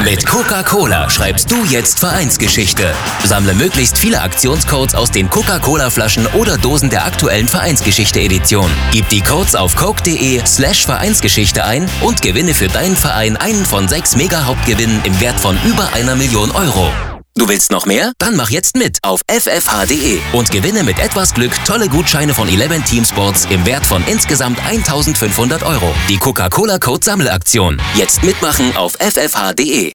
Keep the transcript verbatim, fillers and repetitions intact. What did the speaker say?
Mit Coca-Cola schreibst du jetzt Vereinsgeschichte. Sammle möglichst viele Aktionscodes aus den Coca-Cola-Flaschen oder Dosen der aktuellen Vereinsgeschichte-Edition. Gib die Codes auf coke.de slash Vereinsgeschichte ein und gewinne für deinen Verein einen von sechs Mega-Hauptgewinnen im Wert von über einer Million Euro. Du willst noch mehr? Dann mach jetzt mit auf f f h punkt d e und gewinne mit etwas Glück tolle Gutscheine von Eleven Team Sports im Wert von insgesamt eintausendfünfhundert Euro. Die Coca-Cola Code Sammelaktion. Jetzt mitmachen auf f f h punkt d e.